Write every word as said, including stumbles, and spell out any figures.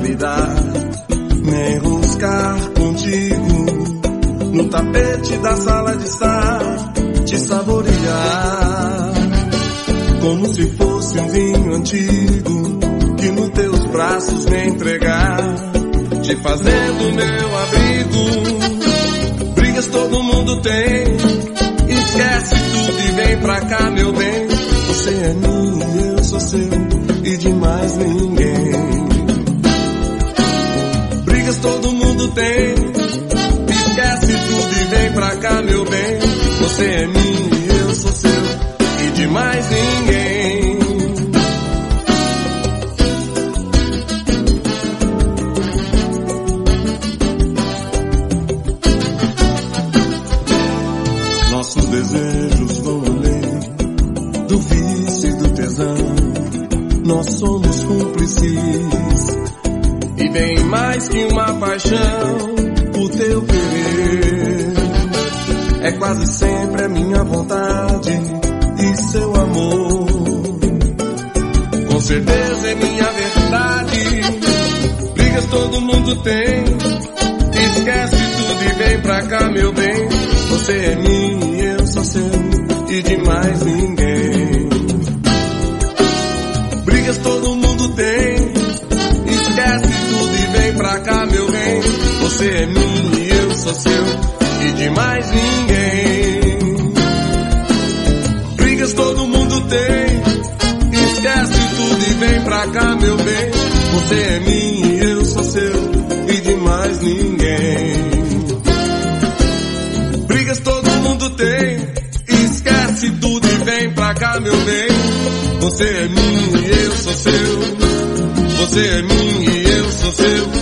engravidar, me enroscar contigo no tapete da sala de estar, te saborear como se fosse um vinho antigo que nos teus braços me entregar, te fazendo meu abrigo. Brigas todo mundo tem, esquece tudo e vem pra cá, meu bem. Você é minha, eu sou seu e de mais ninguém. Brigas todo mundo tem, esquece tudo e vem pra cá, meu bem. Você é minha, eu sou seu e de mais ninguém. Nossos desejos vão além do vício e do tesão. Nós somos cúmplices e bem mais que uma paixão. O teu querer é quase sempre a minha vontade e seu amor com certeza é minha verdade. Brigas todo mundo tem, esquece tudo e vem pra cá, meu bem. Você é minha, eu sou seu e de mais ninguém. Brigas todo mundo tem, esquece tudo e vem pra cá, meu bem. Você é minha, eu sou seu e de mais ninguém. Brigas todo mundo tem, esquece tudo e vem pra cá, meu bem. Você é minha, eu sou seu e de mais ninguém. Brigas todo mundo tem, esquece tudo e vem pra cá, meu bem. Você é minha, eu sou seu. Você é minha, eu sou seu